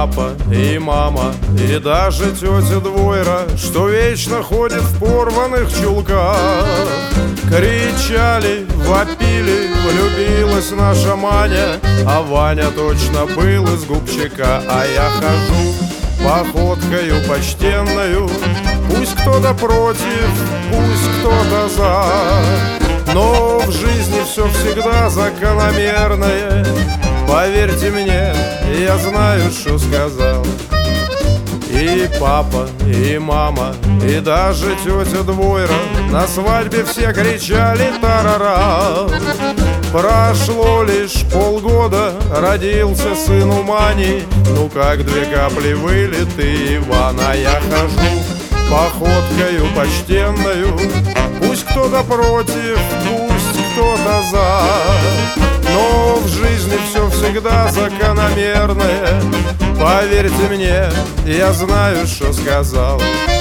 папа, и мама, и даже тетя Двойра, что вечно ходит в порванных чулках. Кричали, вопили, влюбилась наша Маня, а Ваня точно был из губчика. А я хожу походкою почтенною, пусть кто-то против, пусть кто-то за, но в жизни все всегда закономерное. Поверьте мне, я знаю, что сказал. И папа, и мама, и даже тетя Двойра на свадьбе все кричали тарара. Прошло лишь полгода, родился сын у Мани, ну как две капли вылет и Иван. А я хожу походкою почтенною, пусть кто-то против, пусть кто-то за, но в жизни все всегда закономерное. Поверьте мне, я знаю, что сказал.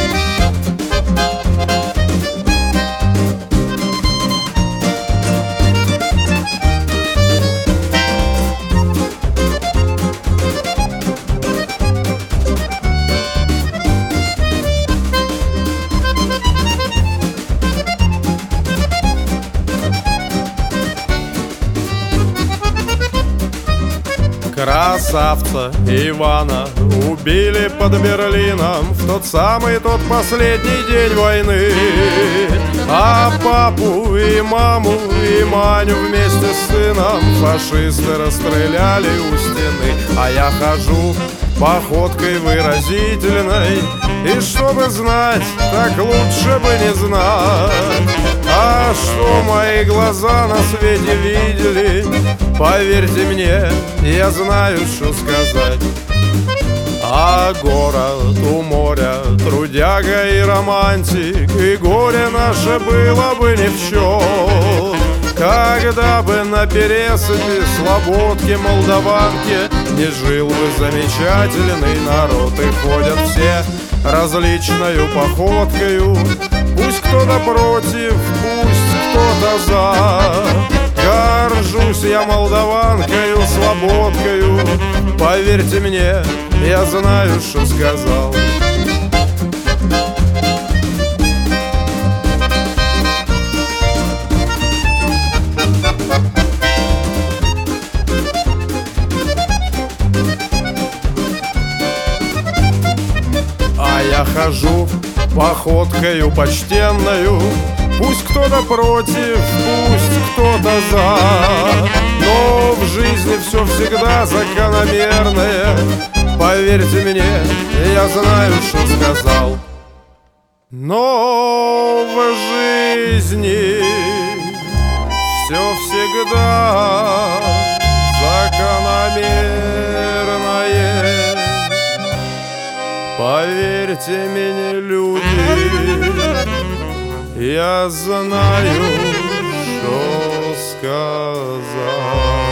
Красавца Ивана убили под Берлином в тот последний день войны. А папу и маму и Маню вместе с сыном фашисты расстреляли у стены. А я хожу походкой выразительной, и чтобы знать, так лучше бы не знать. А что мои глаза на свете видели, поверьте мне, я знаю, что сказать. А город у моря, трудяга и романтик, и горе наше было бы ни в чем, когда бы на пересыпи слободки молдаванки не жил бы замечательный народ. И ходят все различною походкою, пусть кто-то против, пусть кто-то за. Горжусь я молдаванкою, слободкою, поверьте мне, я знаю, что сказал. А я хожу походкою почтенною, пусть кто-то против, пусть кто-то за, но в жизни все всегда закономерное. Поверьте мне, я знаю, что сказал. Но в жизни все всегда закономерное. Поверьте мне, люди, я знаю, что сказал.